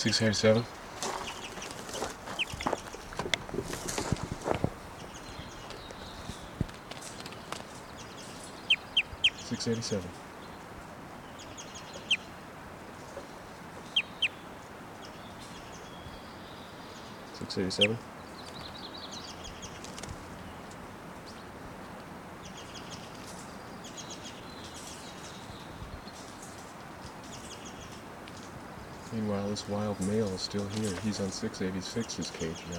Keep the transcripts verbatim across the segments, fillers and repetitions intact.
six eighty-seven. six eighty-seven. six eighty-seven. Meanwhile, this wild male is still here. He's on six eighty-six's cage now.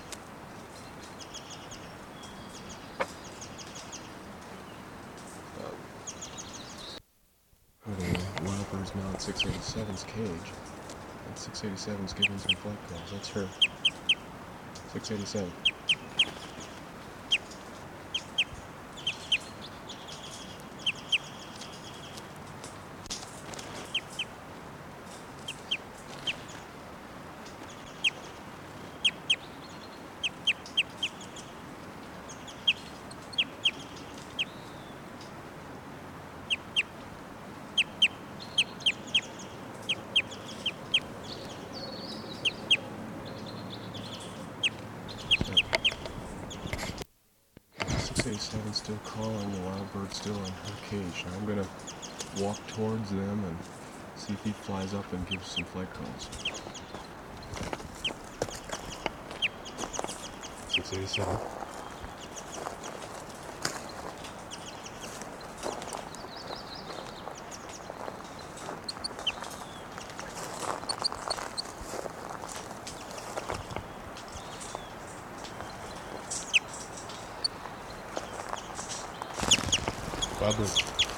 Um, the wild bird's now on six eighty-seven's cage. And six eighty-seven's giving some flight calls. That's her. six eighty-seven. six eighty-seven still calling, the wild bird still in her cage. Now I'm gonna walk towards them and see if he flies up and gives some flight calls. six eighty-seven. Wild bird.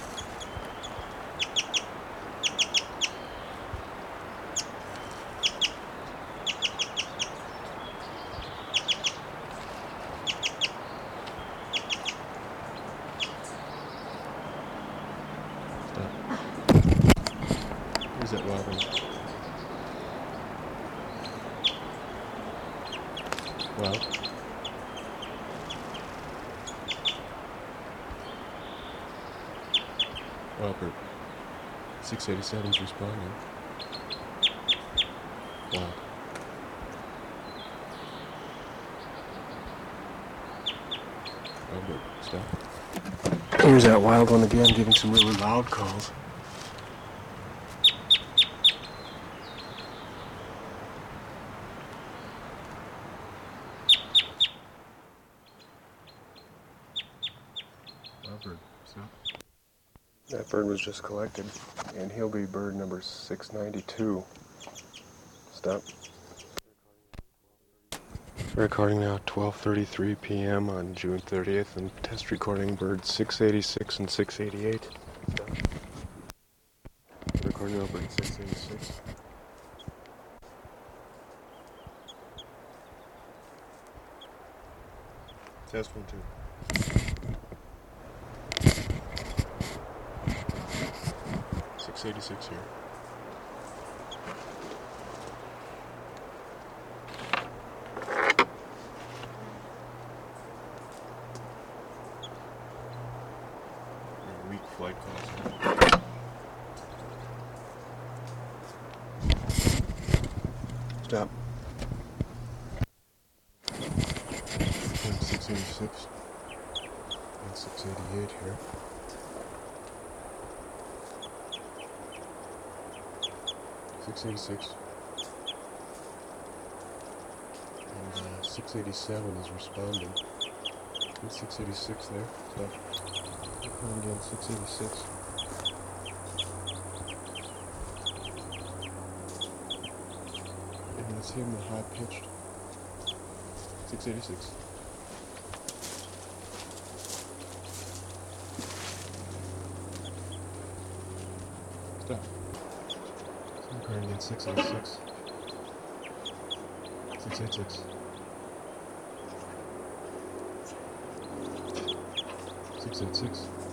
Stop. Where's that wild bird? Well. Robert, six eighty-seven's responding. Wow. Robert, stop. Here's that wild one again, giving some really loud calls. Robert, stop. That bird was just collected, and he'll be bird number six ninety-two. Stop. Recording now at twelve thirty-three p m on June thirtieth, and test recording birds six eighty-six and six eighty-eight. Stop. Recording now bird six eighty-six. Test one, two. six eighty-six here. Weak flight calls. Stop. six eighty-six and six eighty-eight here. six eighty-six. And uh, six eighty-seven is responding. And six eighty-six there. Stop. And again, six eighty-six. And let's hear him the high pitched. six eighty-six. Stop. Recording in six eighty-six. six eighty-six. six eighty-six.